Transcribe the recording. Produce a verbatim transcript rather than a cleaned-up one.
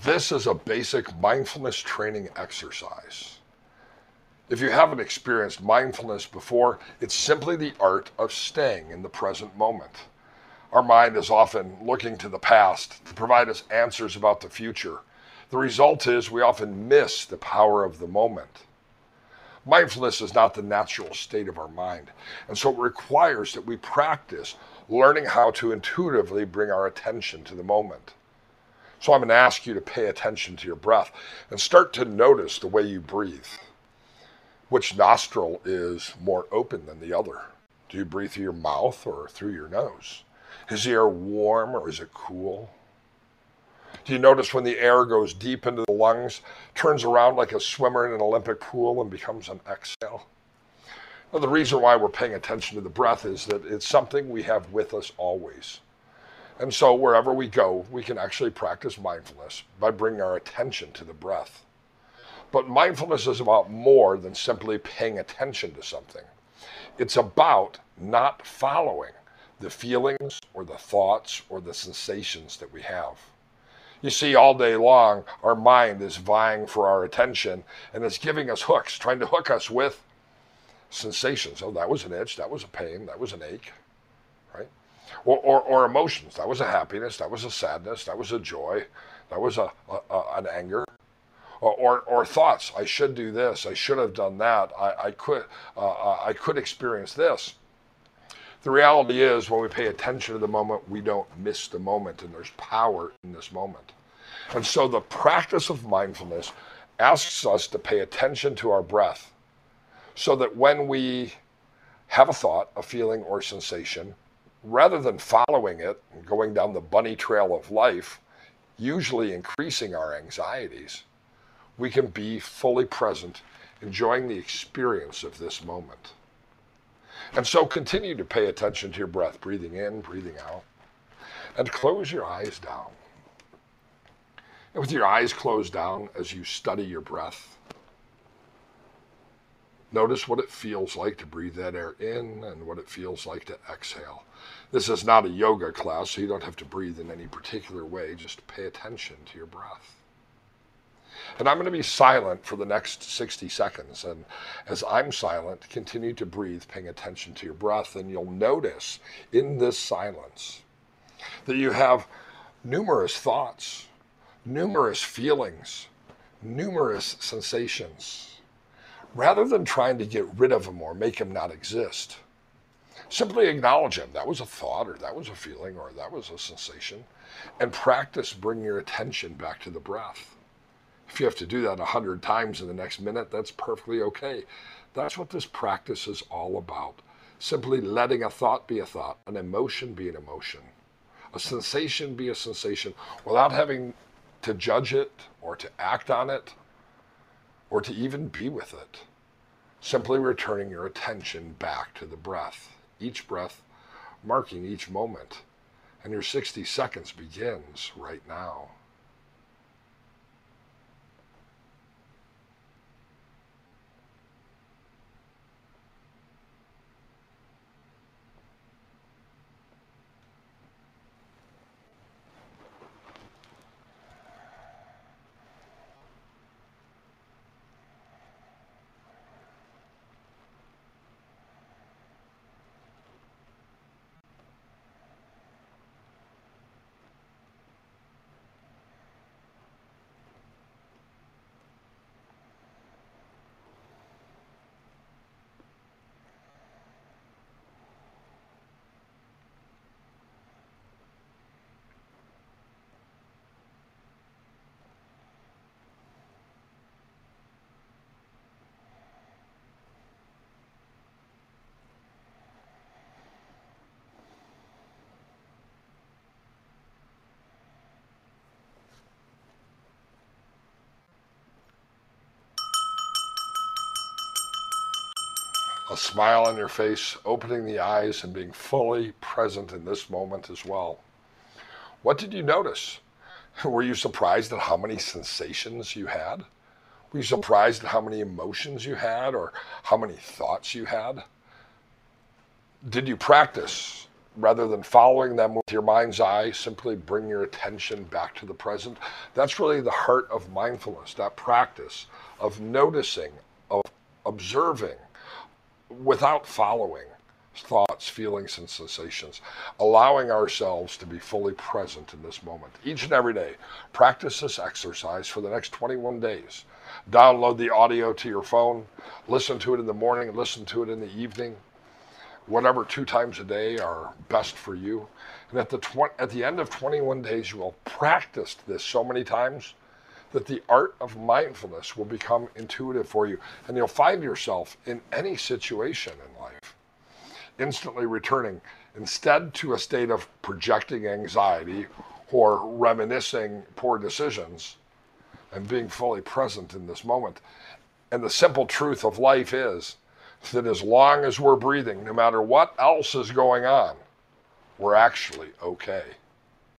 This is a basic mindfulness training exercise. If you haven't experienced mindfulness before, it's simply the art of staying in the present moment. Our mind is often looking to the past to provide us answers about the future. The result is we often miss the power of the moment. Mindfulness is not the natural state of our mind, and so it requires that we practice learning how to intuitively bring our attention to the moment. So I'm going to ask you to pay attention to your breath and start to notice the way you breathe. Which nostril is more open than the other? Do you breathe through your mouth or through your nose? Is the air warm or is it cool? Do you notice when the air goes deep into the lungs, turns around like a swimmer in an Olympic pool and becomes an exhale? Now, the reason why we're paying attention to the breath is that it's something we have with us always. And so wherever we go, we can actually practice mindfulness by bringing our attention to the breath. But mindfulness is about more than simply paying attention to something. It's about not following the feelings or the thoughts or the sensations that we have. You see, all day long, our mind is vying for our attention and it's giving us hooks, trying to hook us with sensations. Oh, that was an itch, that was a pain, that was an ache, right? Or, or, or emotions. That was a happiness, that was a sadness, that was a joy, that was a, a, a an anger. Or, or, or thoughts. I should do this. I should have done that. I, I could. Uh, I could experience this. The reality is, when we pay attention to the moment, we don't miss the moment, and there's power in this moment. And so, the practice of mindfulness asks us to pay attention to our breath, so that when we have a thought, a feeling, or sensation, rather than following it and going down the bunny trail of life, usually increasing our anxieties, we can be fully present, enjoying the experience of this moment. And so continue to pay attention to your breath, breathing in, breathing out, and close your eyes down. And with your eyes closed down as you study your breath, notice what it feels like to breathe that air in and what it feels like to exhale. This is not a yoga class, so you don't have to breathe in any particular way. Just pay attention to your breath. And I'm going to be silent for the next sixty seconds. And as I'm silent, continue to breathe, paying attention to your breath. And you'll notice in this silence that you have numerous thoughts, numerous feelings, numerous sensations. Rather than trying to get rid of them or make them not exist, simply acknowledge them. That was a thought, or that was a feeling, or that was a sensation. And practice bringing your attention back to the breath. If you have to do that a hundred times in the next minute, that's perfectly okay. That's what this practice is all about. Simply letting a thought be a thought, an emotion be an emotion, a sensation be a sensation, without having to judge it or to act on it or to even be with it. Simply returning your attention back to the breath, each breath marking each moment. And your sixty seconds begins right now. A smile on your face, opening the eyes and being fully present in this moment as well. What did you notice? Were you surprised at how many sensations you had? Were you surprised at how many emotions you had or how many thoughts you had? Did you practice rather than following them with your mind's eye, simply bring your attention back to the present. That's really the heart of mindfulness, that practice of noticing, of observing, without following thoughts, feelings, and sensations, allowing ourselves to be fully present in this moment. Each and every day, practice this exercise for the next twenty-one days. Download the audio to your phone, listen to it in the morning, listen to it in the evening, whatever two times a day are best for you. And at the, tw- at the end of twenty-one days, you will practice this so many times that the art of mindfulness will become intuitive for you. And you'll find yourself in any situation in life, instantly returning instead to a state of projecting anxiety or reminiscing poor decisions, and being fully present in this moment. And the simple truth of life is that as long as we're breathing, no matter what else is going on, we're actually okay.